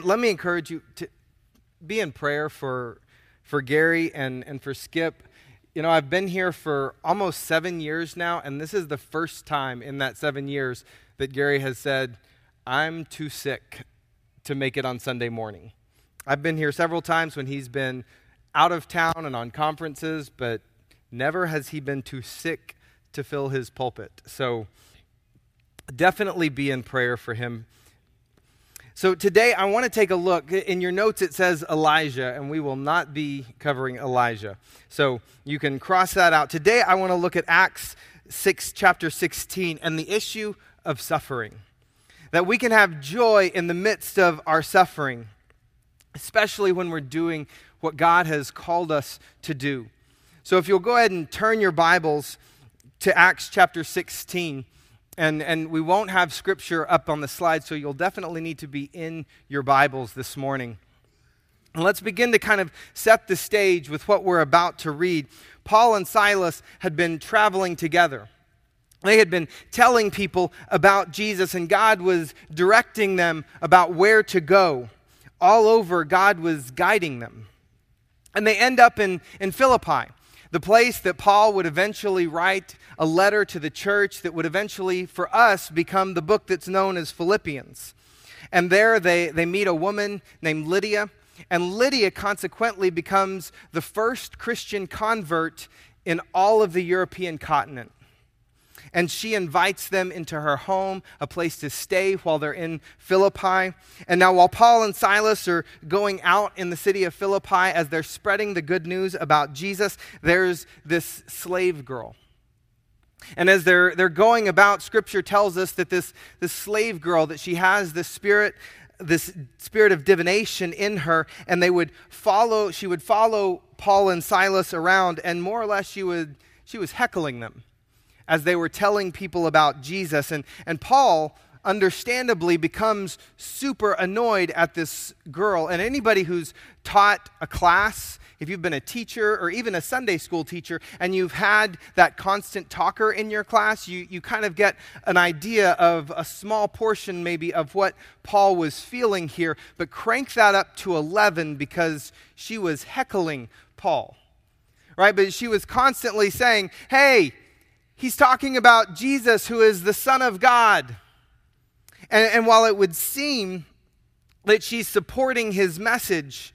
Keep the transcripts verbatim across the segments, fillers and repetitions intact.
let me encourage you to be in prayer for for Gary and, and for Skip. You know, I've been here for almost seven years now, and this is the first time in that seven years that Gary has said, I'm too sick to make it on Sunday morning. I've been here several times when he's been out of town and on conferences, but never has he been too sick to fill his pulpit. So definitely be in prayer for him. So today I want to take a look. In your notes it says Elijah, and we will not be covering Elijah. So you can cross that out. Today I want to look at Acts six, chapter sixteen, and the issue of suffering. That we can have joy in the midst of our suffering, especially when we're doing what God has called us to do. So if you'll go ahead and turn your Bibles to Acts chapter sixteen, and, and we won't have scripture up on the slide, so you'll definitely need to be in your Bibles this morning. And let's begin to kind of set the stage with what we're about to read. Paul and Silas had been traveling together. They had been telling people about Jesus, and God was directing them about where to go. All over, God was guiding them. And they end up in, in Philippi, the place that Paul would eventually write a letter to the church that would eventually, for us, become the book that's known as Philippians. And there they, they meet a woman named Lydia, and Lydia consequently becomes the first Christian convert in all of the European continent. And she invites them into her home, a place to stay while they're in Philippi. And now while Paul and Silas are going out in the city of Philippi as they're spreading the good news about Jesus, there's this slave girl. And as they're they're going about, Scripture tells us that this, this slave girl, that she has this spirit, this spirit of divination in her, and they would follow, she would follow Paul and Silas around, and more or less she would she was heckling them as they were telling people about Jesus. And, and Paul, understandably, becomes super annoyed at this girl. And anybody who's taught a class, if you've been a teacher or even a Sunday school teacher, and you've had that constant talker in your class, you, you kind of get an idea of a small portion maybe of what Paul was feeling here. But crank that up to eleven because she was heckling Paul, right? But she was constantly saying, hey, he's talking about Jesus, who is the Son of God. And, and while it would seem that she's supporting his message,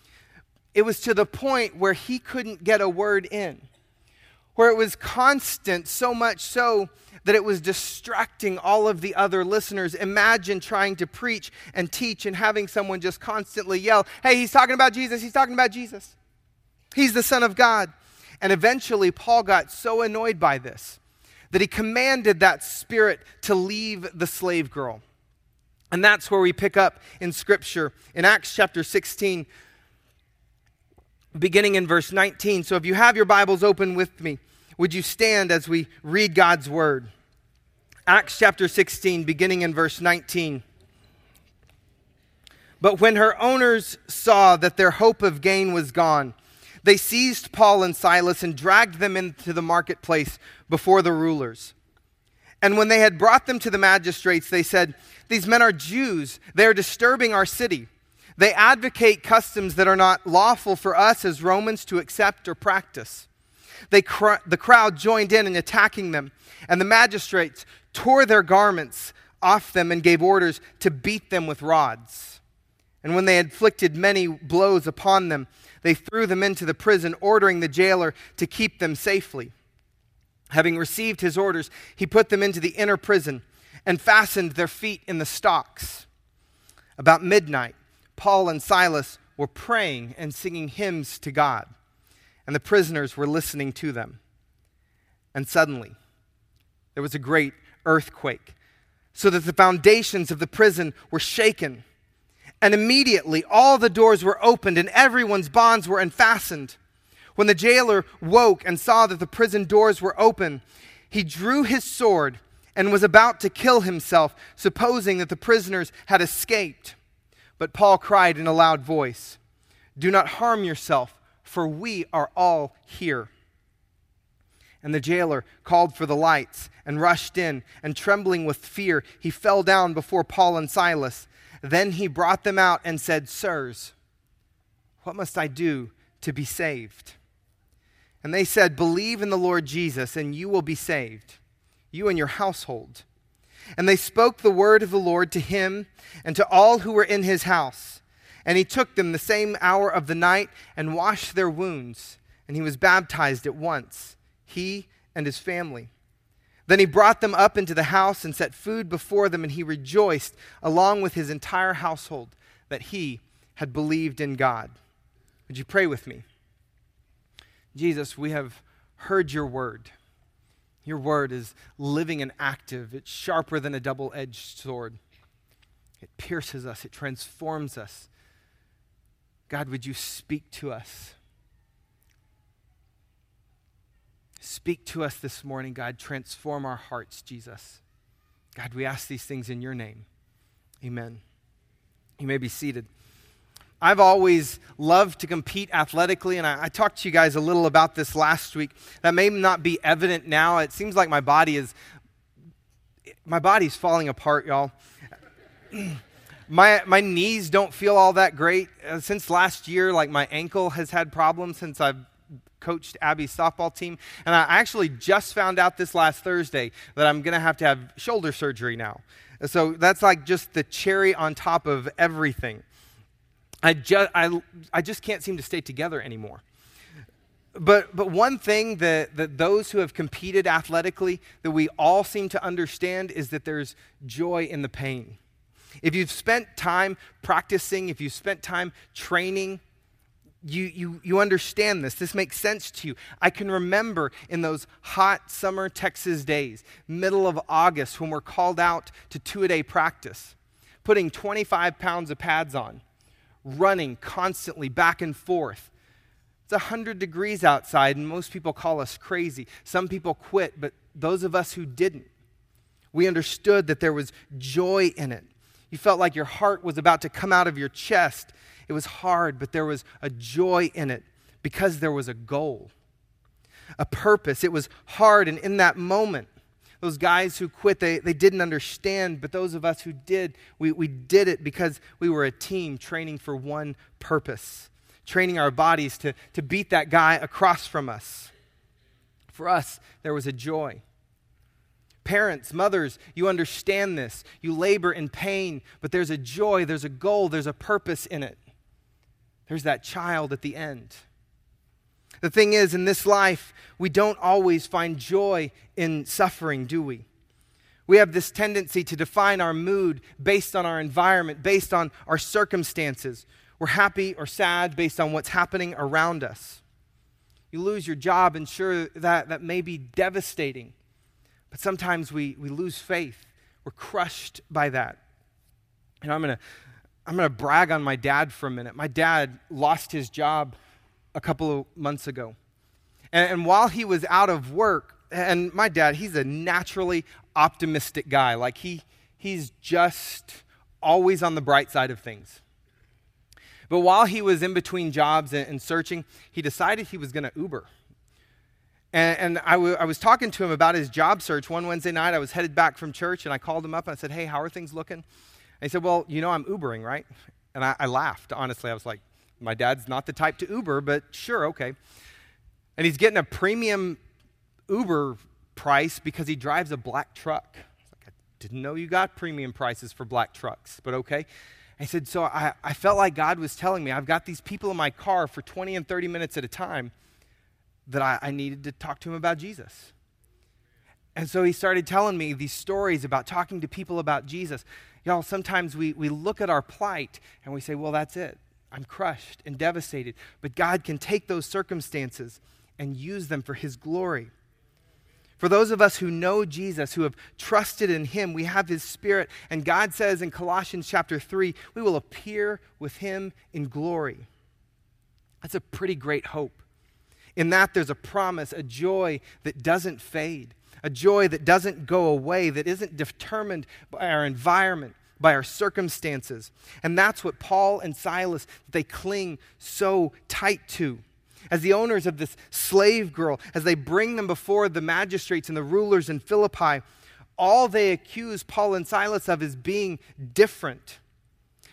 it was to the point where he couldn't get a word in, where it was constant, so much so that it was distracting all of the other listeners. Imagine trying to preach and teach and having someone just constantly yell, hey, he's talking about Jesus, he's talking about Jesus. He's the Son of God. And eventually, Paul got so annoyed by this that he commanded that spirit to leave the slave girl. And that's where we pick up in Scripture in Acts chapter sixteen, beginning in verse nineteen. So if you have your Bibles open with me, would you stand as we read God's word? Acts chapter sixteen, beginning in verse nineteen. But when her owners saw that their hope of gain was gone, they seized Paul and Silas and dragged them into the marketplace before the rulers. And when they had brought them to the magistrates, they said, these men are Jews. They are disturbing our city. They advocate customs that are not lawful for us as Romans to accept or practice. They cr- the crowd joined in in attacking them, and the magistrates tore their garments off them and gave orders to beat them with rods. And when they had inflicted many blows upon them, they threw them into the prison, ordering the jailer to keep them safely. Having received his orders, he put them into the inner prison and fastened their feet in the stocks. About midnight, Paul and Silas were praying and singing hymns to God, and the prisoners were listening to them. And suddenly, there was a great earthquake, so that the foundations of the prison were shaken. And immediately all the doors were opened and everyone's bonds were unfastened. When the jailer woke and saw that the prison doors were open, he drew his sword and was about to kill himself, supposing that the prisoners had escaped. But Paul cried in a loud voice, do not harm yourself, for we are all here. And the jailer called for the lights and rushed in, and trembling with fear, he fell down before Paul and Silas. Then he brought them out and said, Sirs, what must I do to be saved? And they said, Believe in the Lord Jesus, and you will be saved, you and your household. And they spoke the word of the Lord to him and to all who were in his house. And he took them the same hour of the night and washed their wounds. And he was baptized at once, he and his family. Then he brought them up into the house and set food before them, and he rejoiced along with his entire household that he had believed in God. Would you pray with me? Jesus, we have heard your word. Your word is living and active. It's sharper than a double-edged sword. It pierces us. It transforms us. God, would you speak to us? Speak to us this morning, God. Transform our hearts, Jesus. God, we ask these things in your name. Amen. You may be seated. I've always loved to compete athletically, and I, I talked to you guys a little about this last week. That may not be evident now. It seems like my body is, my body's falling apart, y'all. my my knees don't feel all that great. Uh, since last year, like my ankle has had problems since I've coached Abby's softball team. And I actually just found out this last Thursday that I'm going to have to have shoulder surgery now. So that's like just the cherry on top of everything. I just, I, I just can't seem to stay together anymore. But but one thing that, that those who have competed athletically that we all seem to understand is that there's joy in the pain. If you've spent time practicing, if you've spent time training, you, you, you understand this. This makes sense to you. I can remember in those hot summer Texas days, middle of August, when we're called out to two-a-day practice, putting twenty-five pounds of pads on, running constantly back and forth. It's one hundred degrees outside, and most people call us crazy. Some people quit, but those of us who didn't, we understood that there was joy in it. You felt like your heart was about to come out of your chest. It was hard, but there was a joy in it because there was a goal, a purpose. It was hard, and in that moment, those guys who quit, they, they didn't understand, but those of us who did, we, we did it because we were a team training for one purpose, training our bodies to, to beat that guy across from us. For us, there was a joy. Parents, mothers, you understand this. You labor in pain, but there's a joy, there's a goal, there's a purpose in it. There's that child at the end. The thing is, in this life, we don't always find joy in suffering, do we? We have this tendency to define our mood based on our environment, based on our circumstances. We're happy or sad based on what's happening around us. You lose your job, and sure, that, that may be devastating. But sometimes we, we lose faith. We're crushed by that. And I'm going to I'm going to brag on my dad for a minute. My dad lost his job a couple of months ago. And, and while he was out of work, and my dad, he's a naturally optimistic guy. Like he he's just always on the bright side of things. But while he was in between jobs and, and searching, he decided he was going to Uber. And, and I, w- I was talking to him about his job search one Wednesday night. I was headed back from church, and I called him up, and I said, hey, how are things looking? And he said, well, you know, I'm Ubering, right? And I, I laughed, honestly. I was like, my dad's not the type to Uber, but sure, okay. And he's getting a premium Uber price because he drives a black truck. I was like, I didn't know you got premium prices for black trucks, but okay. And he said, so I, I felt like God was telling me, I've got these people in my car for twenty and thirty minutes at a time that I, I needed to talk to him about Jesus. And so he started telling me these stories about talking to people about Jesus. Y'all, sometimes we, we look at our plight and we say, well, that's it. I'm crushed and devastated. But God can take those circumstances and use them for his glory. For those of us who know Jesus, who have trusted in him, we have his Spirit. And God says in Colossians chapter three, we will appear with him in glory. That's a pretty great hope. In that there's a promise, a joy that doesn't fade. A joy that doesn't go away, that isn't determined by our environment, by our circumstances. And that's what Paul and Silas, they cling so tight to. As the owners of this slave girl, as they bring them before the magistrates and the rulers in Philippi, all they accuse Paul and Silas of is being different.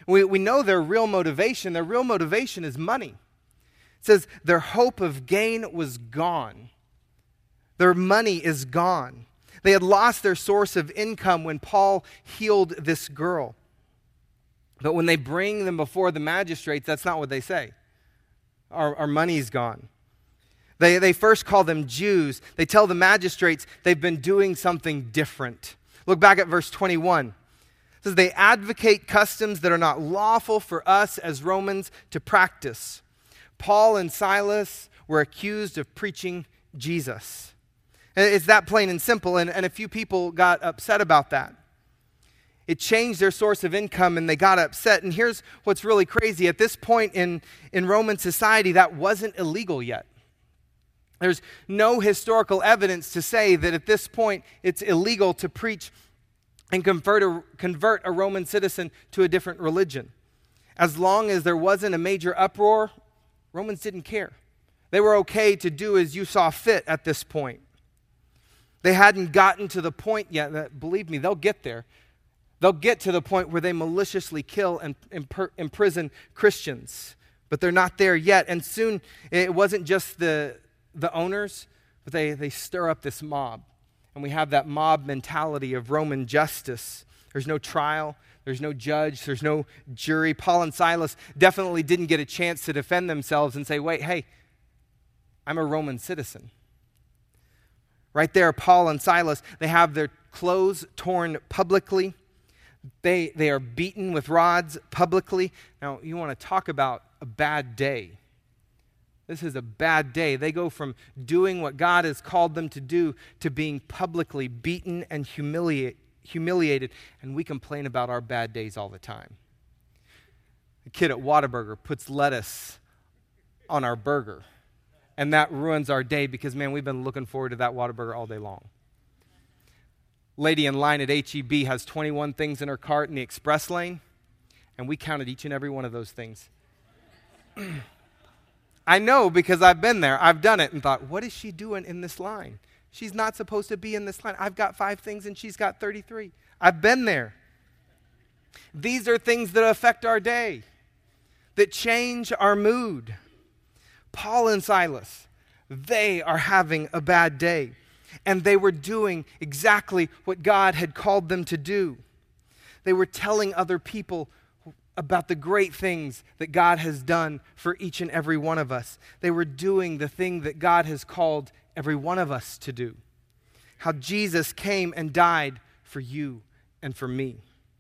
We, we know their real motivation. Their real motivation is money. It says their hope of gain was gone. Their money is gone. They had lost their source of income when Paul healed this girl. But when they bring them before the magistrates, that's not what they say. Our, our money's gone. They, they first call them Jews. They tell the magistrates they've been doing something different. Look back at verse twenty-one. It says, they advocate customs that are not lawful for us as Romans to practice. Paul and Silas were accused of preaching Jesus. It's that plain and simple, and, and a few people got upset about that. It changed their source of income, and they got upset. And here's what's really crazy. At this point in, in Roman society, that wasn't illegal yet. There's no historical evidence to say that at this point it's illegal to preach and convert a, convert a Roman citizen to a different religion. As long as there wasn't a major uproar, Romans didn't care. They were okay to do as you saw fit at this point. They hadn't gotten to the point yet that, believe me, they'll get there. They'll get to the point where they maliciously kill and imper- imprison Christians. But they're not there yet. And soon, it wasn't just the, the owners, but they, they stir up this mob. And we have that mob mentality of Roman justice. There's no trial. There's no judge. There's no jury. Paul and Silas definitely didn't get a chance to defend themselves and say, wait, hey, I'm a Roman citizen. Right there, Paul and Silas, they have their clothes torn publicly. They, they are beaten with rods publicly. Now, you want to talk about a bad day. This is a bad day. They go from doing what God has called them to do to being publicly beaten and humiliate, humiliated. And we complain about our bad days all the time. The kid at Whataburger puts lettuce on our burger. And that ruins our day because, man, we've been looking forward to that Whataburger all day long. Lady in line at H E B has twenty-one things in her cart in the express lane, and we counted each and every one of those things. I know because I've been there. I've done it and thought, what is she doing in this line? She's not supposed to be in this line. I've got five things and she's got thirty-three. I've been there. These are things that affect our day, that change our mood. Paul and Silas, they are having a bad day. And they were doing exactly what God had called them to do. They were telling other people about the great things that God has done for each and every one of us. They were doing the thing that God has called every one of us to do. How Jesus came and died for you and for me.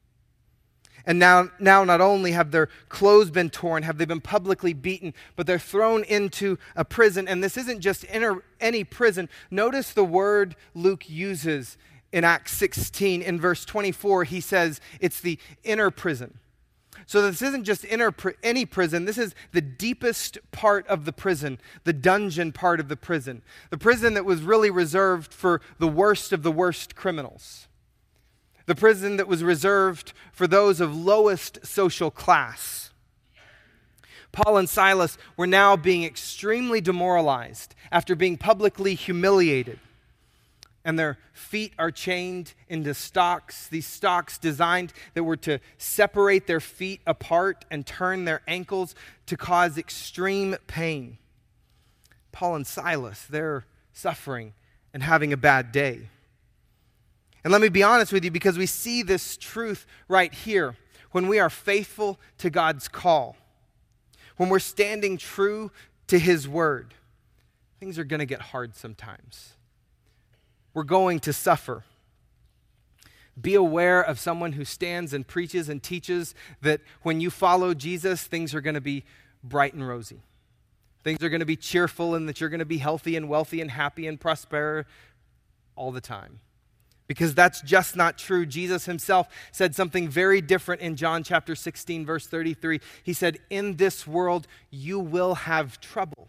And now, now not only have their clothes been torn, have they been publicly beaten, but they're thrown into a prison. And this isn't just inner, any prison. Notice the word Luke uses in Acts sixteen. In verse twenty-four, he says it's the inner prison. So this isn't just inner any prison. This is the deepest part of the prison, the dungeon part of the prison. The prison that was really reserved for the worst of the worst criminals. The prison that was reserved for those of lowest social class. Paul and Silas were now being extremely demoralized after being publicly humiliated. And their feet are chained into stocks, these stocks designed that were to separate their feet apart and turn their ankles to cause extreme pain. Paul and Silas, they're suffering and having a bad day. And let me be honest with you, because we see this truth right here. When we are faithful to God's call, when we're standing true to His word, things are going to get hard sometimes. We're going to suffer. Be aware of someone who stands and preaches and teaches that when you follow Jesus, things are going to be bright and rosy. Things are going to be cheerful and that you're going to be healthy and wealthy and happy and prosper all the time. Because that's just not true. Jesus himself said something very different in John chapter sixteen, verse thirty-three. He said, in this world you will have trouble.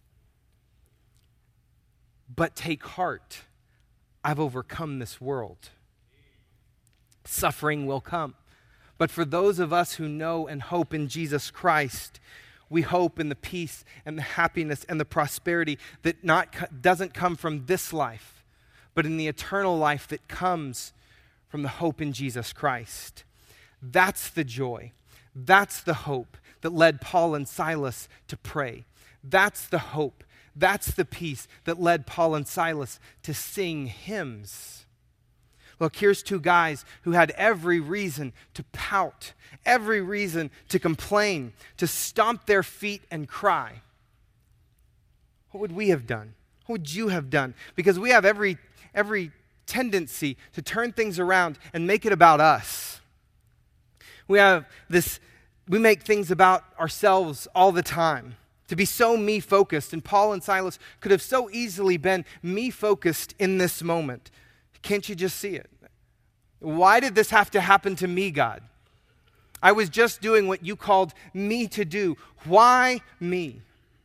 But take heart. I've overcome this world. Suffering will come. But for those of us who know and hope in Jesus Christ, we hope in the peace and the happiness and the prosperity that not doesn't come from this life, but in the eternal life that comes from the hope in Jesus Christ. That's the joy. That's the hope that led Paul and Silas to pray. That's the hope. That's the peace that led Paul and Silas to sing hymns. Look, here's two guys who had every reason to pout, every reason to complain, to stomp their feet and cry. What would we have done? What would you have done? Because we have every, every tendency to turn things around and make it about us. We have this, we make things about ourselves all the time, to be so me-focused. And Paul and Silas could have so easily been me-focused in this moment. Can't you just see it? Why did this have to happen to me, God? I was just doing what you called me to do. Why me?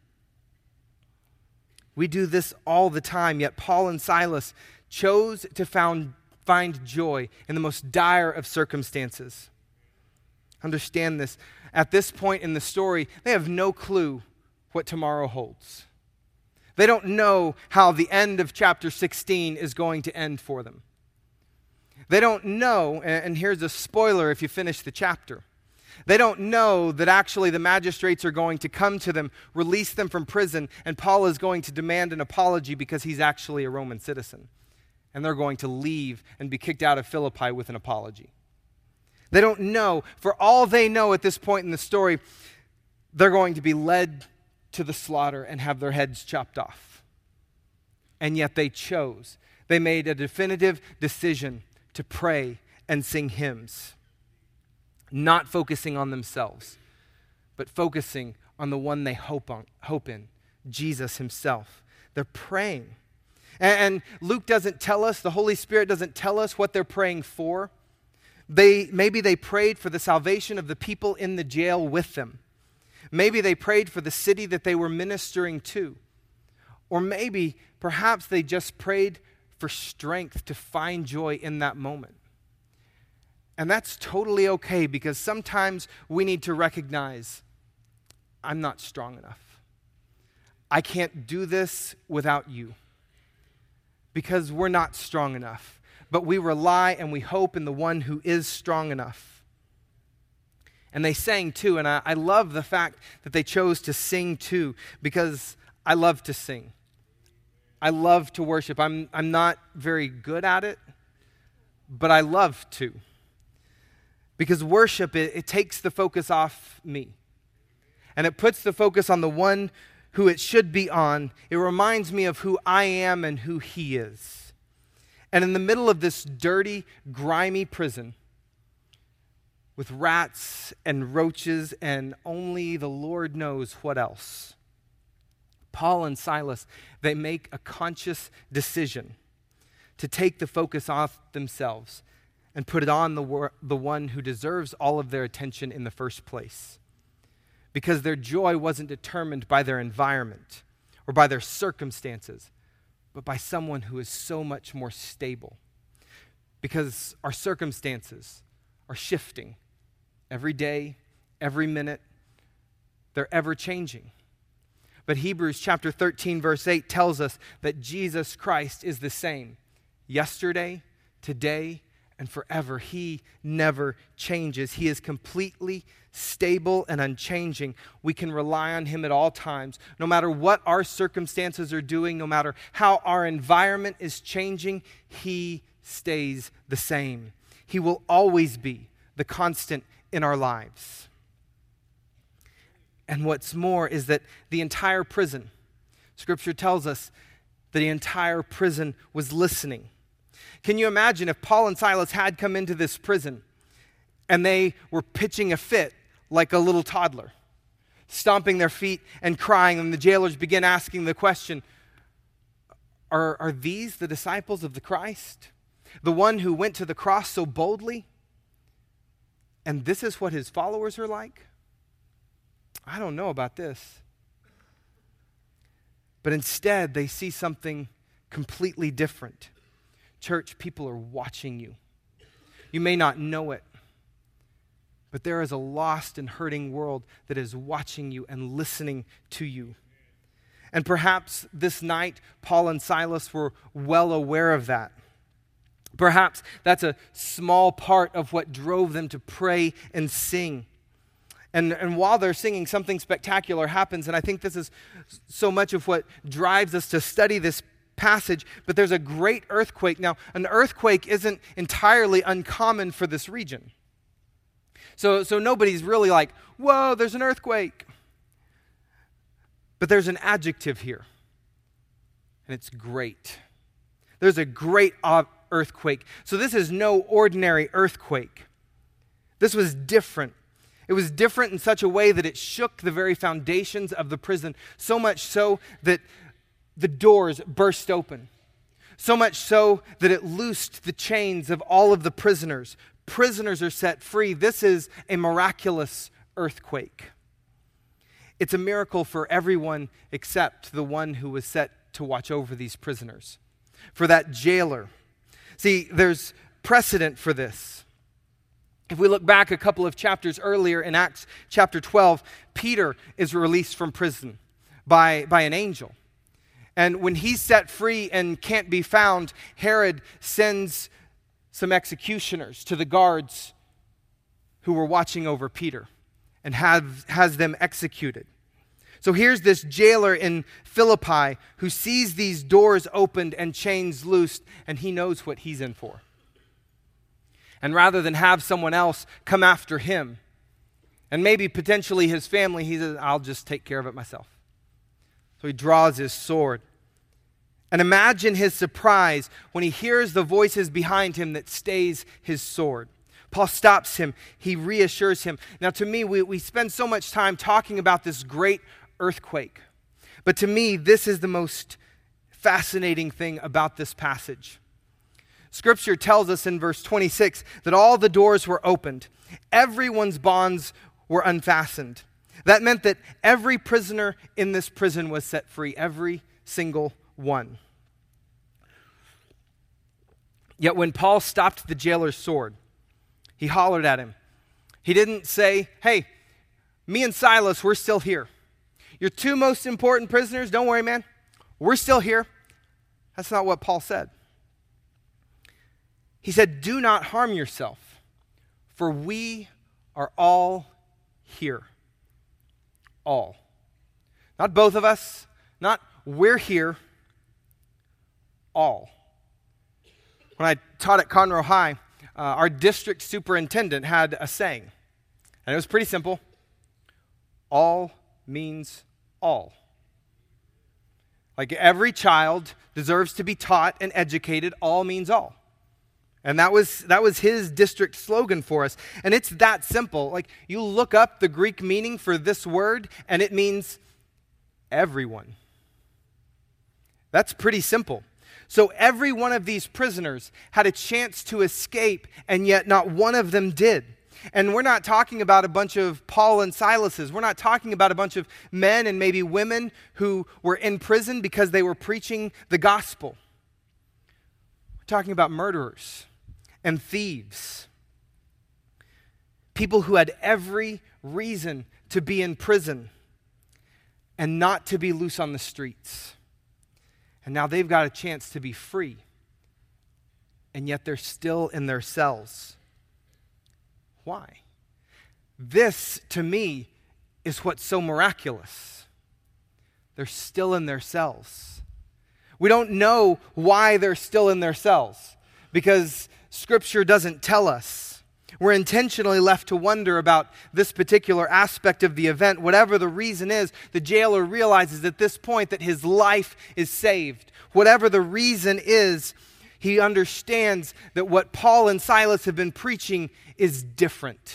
We do this all the time, yet Paul and Silas chose to found, find joy in the most dire of circumstances. Understand this. At this point in the story, they have no clue what tomorrow holds. They don't know how the end of chapter sixteen is going to end for them. They don't know, and here's a spoiler if you finish the chapter, they don't know that actually the magistrates are going to come to them, release them from prison, and Paul is going to demand an apology because he's actually a Roman citizen. And they're going to leave and be kicked out of Philippi with an apology. They don't know. For all they know at this point in the story, they're going to be led to the slaughter and have their heads chopped off. And yet they chose. They made a definitive decision to pray and sing hymns. Not focusing on themselves, but focusing on the one they hope on, hope in, Jesus himself. They're praying. And Luke doesn't tell us, the Holy Spirit doesn't tell us what they're praying for. They, maybe they prayed for the salvation of the people in the jail with them. Maybe they prayed for the city that they were ministering to. Or maybe, perhaps they just prayed for strength to find joy in that moment. And that's totally okay, because sometimes we need to recognize, I'm not strong enough. I can't do this without you. Because we're not strong enough. But we rely and we hope in the one who is strong enough. And they sang too, and I, I love the fact that they chose to sing too, because I love to sing. I love to worship. I'm, I'm not very good at it, but I love to. Because worship, it, it takes the focus off me. And it puts the focus on the one who it should be on. It reminds me of who I am and who he is. And in the middle of this dirty, grimy prison, with rats and roaches and only the Lord knows what else, Paul and Silas, they make a conscious decision to take the focus off themselves and put it on the, wor- the one who deserves all of their attention in the first place. Because their joy wasn't determined by their environment or by their circumstances, but by someone who is so much more stable. Because our circumstances are shifting every day, every minute. They're ever changing. But Hebrews chapter thirteen, verse eight tells us that Jesus Christ is the same yesterday, today, and forever. He never changes. He is completely stable and unchanging. We can rely on him at all times. No matter what our circumstances are doing, no matter how our environment is changing, he stays the same. He will always be the constant in our lives. And what's more is that the entire prison, Scripture tells us that the entire prison was listening. Can you imagine if Paul and Silas had come into this prison and they were pitching a fit like a little toddler, stomping their feet and crying, and the jailers begin asking the question, are, are these the disciples of the Christ? The one who went to the cross so boldly? And this is what his followers are like? I don't know about this. But instead, they see something completely different. Church, people are watching you. You may not know it, but there is a lost and hurting world that is watching you and listening to you. And perhaps this night, Paul and Silas were well aware of that. Perhaps that's a small part of what drove them to pray and sing. And, and while they're singing, something spectacular happens. And I think this is so much of what drives us to study this passage. But there's a great earthquake. Now, an earthquake isn't entirely uncommon for this region. So, so nobody's really like, whoa, there's an earthquake. But there's an adjective here. And it's great. There's a great earthquake. So this is no ordinary earthquake. This was different. It was different in such a way that it shook the very foundations of the prison, so much so that the doors burst open, so much so that it loosed the chains of all of the prisoners. Prisoners are set free. This is a miraculous earthquake. It's a miracle for everyone except the one who was set to watch over these prisoners, for that jailer. See, there's precedent for this. If we look back a couple of chapters earlier in Acts chapter twelve, Peter is released from prison by, by an angel. And when he's set free and can't be found, Herod sends some executioners to the guards who were watching over Peter and have, has them executed. So here's this jailer in Philippi who sees these doors opened and chains loosed, and he knows what he's in for. And rather than have someone else come after him, and maybe potentially his family, he says, I'll just take care of it myself. So he draws his sword. And imagine his surprise when he hears the voices behind him that stays his sword. Paul stops him. He reassures him. Now, to me, we, we spend so much time talking about this great earthquake. But to me, this is the most fascinating thing about this passage. Scripture tells us in verse twenty-six that all the doors were opened. Everyone's bonds were unfastened. That meant that every prisoner in this prison was set free, every single one. Yet when Paul stopped the jailer's sword, he hollered at him. He didn't say, hey, me and Silas, we're still here. Your two most important prisoners, don't worry, man. We're still here. That's not what Paul said. He said, do not harm yourself, for we are all here. All. Not both of us, not we're here, all. When I taught at Conroe High, uh, our district superintendent had a saying, and it was pretty simple. All means all. Like every child deserves to be taught and educated, all means all. And that was that was his district slogan for us. And it's that simple. Like you look up the Greek meaning for this word, and it means everyone. That's pretty simple. So every one of these prisoners had a chance to escape, and yet not one of them did. And we're not talking about a bunch of Paul and Silases. We're not talking about a bunch of men and maybe women who were in prison because they were preaching the gospel. We're talking about murderers and thieves. People who had every reason to be in prison and not to be loose on the streets. And now they've got a chance to be free. And yet they're still in their cells. Why? This, to me, is what's so miraculous. They're still in their cells. We don't know why they're still in their cells because Scripture doesn't tell us. We're intentionally left to wonder about this particular aspect of the event. Whatever the reason is, the jailer realizes at this point that his life is saved. Whatever the reason is, he understands that what Paul and Silas have been preaching is different.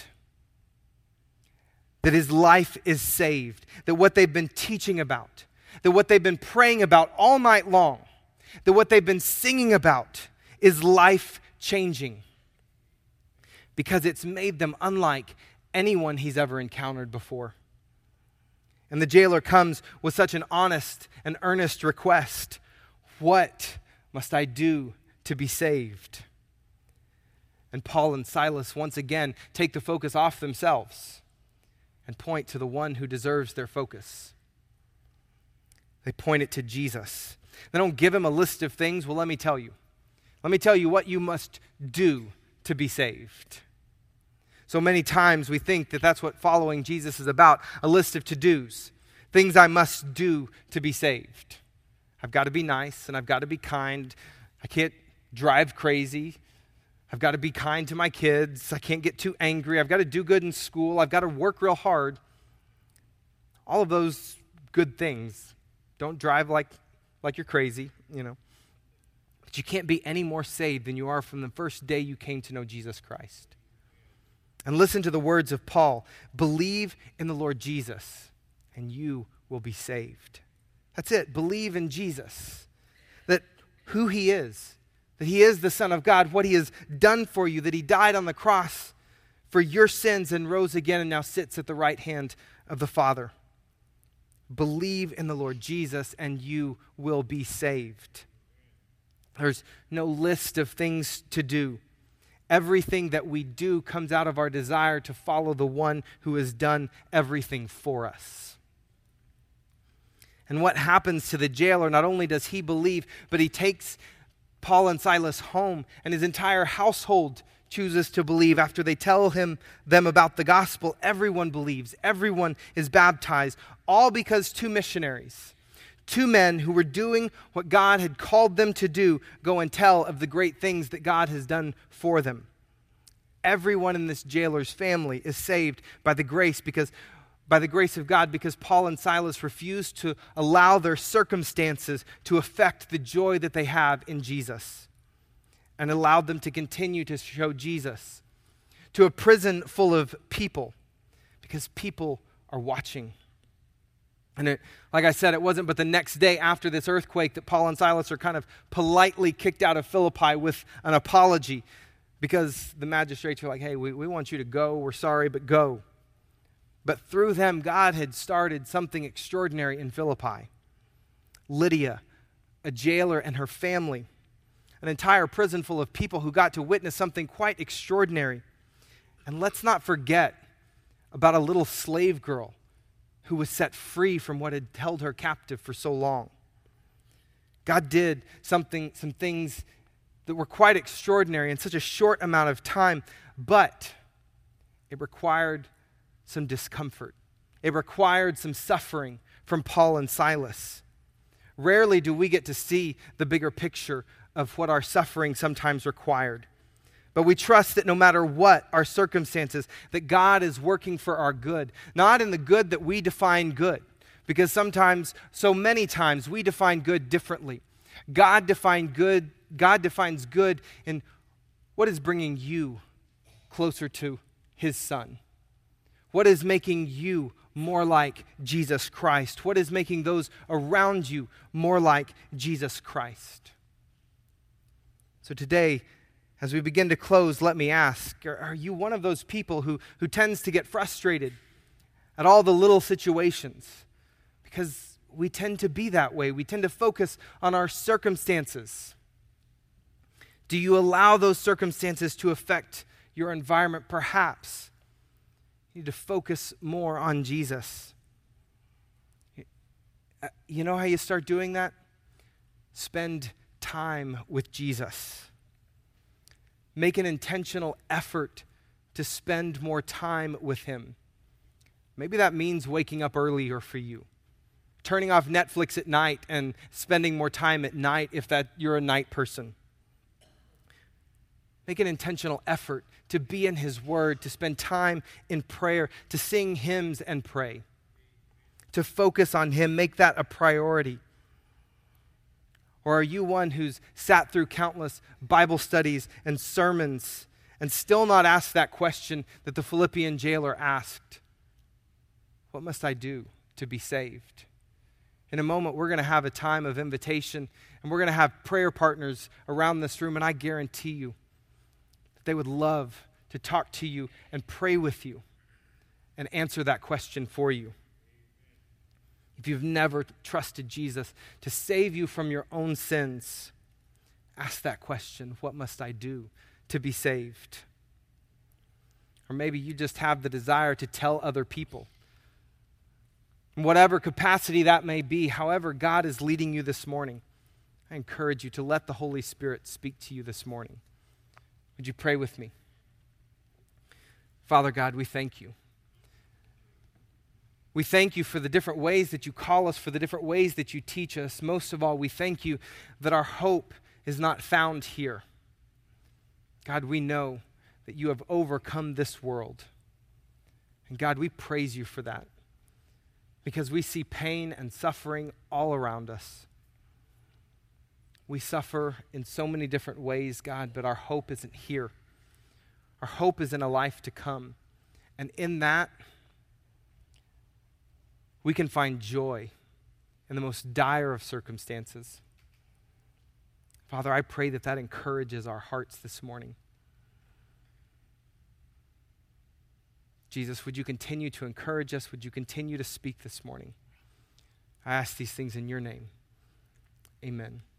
That his life is saved. That what they've been teaching about, that what they've been praying about all night long, that what they've been singing about is life-changing. Because it's made them unlike anyone he's ever encountered before. And the jailer comes with such an honest and earnest request. What must I do to be saved? And Paul and Silas once again take the focus off themselves and point to the one who deserves their focus. They point it to Jesus. They don't give him a list of things. Well, let me tell you. Let me tell you what you must do to be saved. So many times we think that that's what following Jesus is about, a list of to-dos, things I must do to be saved. I've got to be nice and I've got to be kind. I can't drive crazy. I've got to be kind to my kids. I can't get too angry. I've got to do good in school. I've got to work real hard. All of those good things. Don't drive like, like you're crazy, you know. But you can't be any more saved than you are from the first day you came to know Jesus Christ. And listen to the words of Paul. Believe in the Lord Jesus, and you will be saved. That's it. Believe in Jesus. That who he is, that he is the Son of God, what he has done for you, that he died on the cross for your sins and rose again and now sits at the right hand of the Father. Believe in the Lord Jesus and you will be saved. There's no list of things to do. Everything that we do comes out of our desire to follow the one who has done everything for us. And what happens to the jailer, not only does he believe, but he takes Paul and Silas home, and his entire household chooses to believe after they tell him them about the gospel. Everyone believes. Everyone is baptized, all because two missionaries, two men who were doing what God had called them to do, go and tell of the great things that God has done for them. Everyone in this jailer's family is saved by the grace because by the grace of God, because Paul and Silas refused to allow their circumstances to affect the joy that they have in Jesus, and allowed them to continue to show Jesus to a prison full of people, because people are watching. And it, like I said, it wasn't but the next day after this earthquake that Paul and Silas are kind of politely kicked out of Philippi with an apology, because the magistrates are like, hey, we, we want you to go. We're sorry, but go. But through them, God had started something extraordinary in Philippi. Lydia, a jailer, and her family, an entire prison full of people who got to witness something quite extraordinary. And let's not forget about a little slave girl who was set free from what had held her captive for so long. God did something, some things that were quite extraordinary in such a short amount of time, but it required some discomfort. It required some suffering from Paul and Silas. Rarely do we get to see the bigger picture of what our suffering sometimes required. But we trust that no matter what our circumstances, that God is working for our good. Not in the good that we define good, because sometimes, so many times, we define good differently. God defined good, God defines good in what is bringing you closer to his Son. What is making you more like Jesus Christ? What is making those around you more like Jesus Christ? So today, as we begin to close, let me ask, are, are you one of those people who, who tends to get frustrated at all the little situations? Because we tend to be that way. We tend to focus on our circumstances. Do you allow those circumstances to affect your environment? Perhaps you need to focus more on Jesus. You know how you start doing that? Spend time with Jesus. Make an intentional effort to spend more time with him. Maybe that means waking up earlier for you. Turning off Netflix at night and spending more time at night if that you're a night person. Make an intentional effort to be in his word, to spend time in prayer, to sing hymns and pray, to focus on him. Make that a priority. Or are you one who's sat through countless Bible studies and sermons and still not asked that question that the Philippian jailer asked? What must I do to be saved? In a moment, we're going to have a time of invitation, and we're going to have prayer partners around this room, and I guarantee you that they would love to talk to you and pray with you and answer that question for you. If you've never trusted Jesus to save you from your own sins, ask that question, what must I do to be saved? Or maybe you just have the desire to tell other people. In whatever capacity that may be, however God is leading you this morning, I encourage you to let the Holy Spirit speak to you this morning. Would you pray with me? Father God, we thank you. We thank you for the different ways that you call us, for the different ways that you teach us. Most of all, we thank you that our hope is not found here. God, we know that you have overcome this world. And God, we praise you for that because we see pain and suffering all around us. We suffer in so many different ways, God, but our hope isn't here. Our hope is in a life to come. And in that, we can find joy in the most dire of circumstances. Father, I pray that that encourages our hearts this morning. Jesus, would you continue to encourage us? Would you continue to speak this morning? I ask these things in your name. Amen.